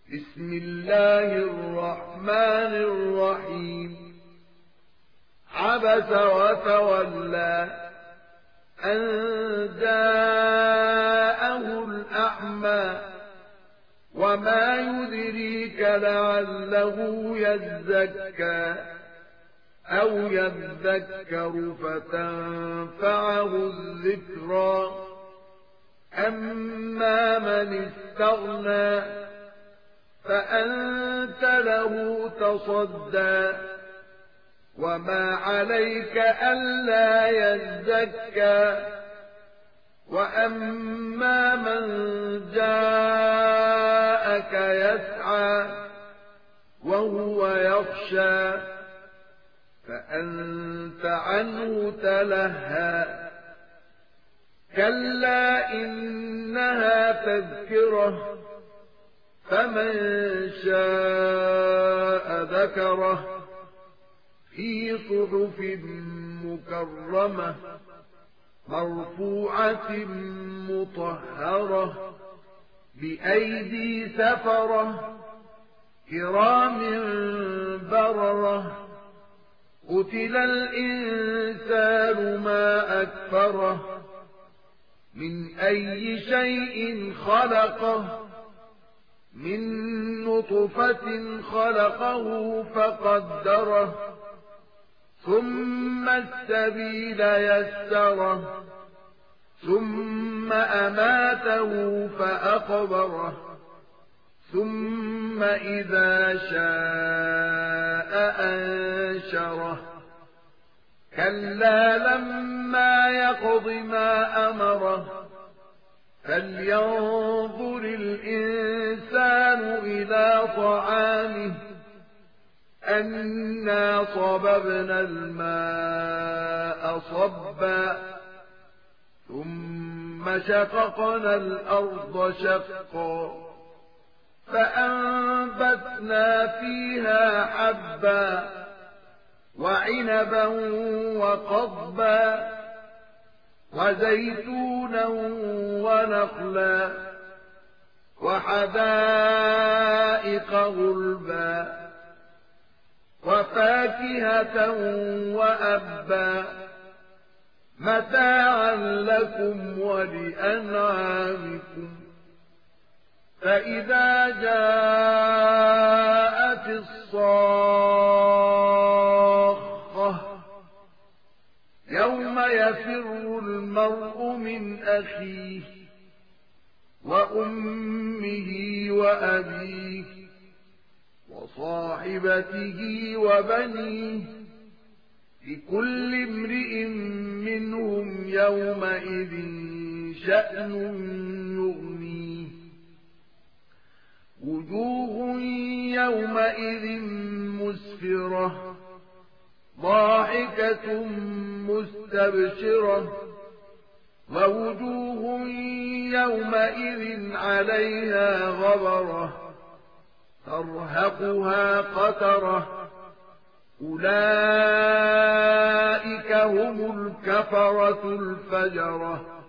بسم الله الرحمن الرحيم عبس وتولى أن جاءه الأعمى وما يدريك لعله يزكى أو يذكر فتنفعه الذكرى أما من استغنى فأنت له تصدى وما عليك ألا يزكى وأما من جاءك يسعى وهو يخشى فأنت عنه تلهى كلا إنها تذكرة فمن شاء ذكره في صحف مكرمة مرفوعة مطهرة بأيدي سفرة كرام بررة قتل الإنسان ما أكفره من أي شيء خلقه من نطفة خلقه فقدره ثم السبيل يسره ثم أماته فأقبره ثم إذا شاء أنشره كلا لما يقض ما أمره فلينظر الإنسان إلى طعامه أنا صببنا الماء صبا ثم شققنا الأرض شقا فأنبتنا فيها حبا وعنبا وقضبا وزيتونا ونخلا وحدائق غلبا وفاكهة وأبا متاعا لكم ولأنعامكم فإذا جاءت الصاخة يوم يفر المرء من أخيه وأمه وأبيه وصاحبته وبنيه لكل امرئ منهم يومئذ شأن يغنيه وجوه يومئذ مسفرة ضاحكة مستبشرة ووجوه يومئذ عليها غبرة ترهقها قترة أولئك هم الكفرة الفجرة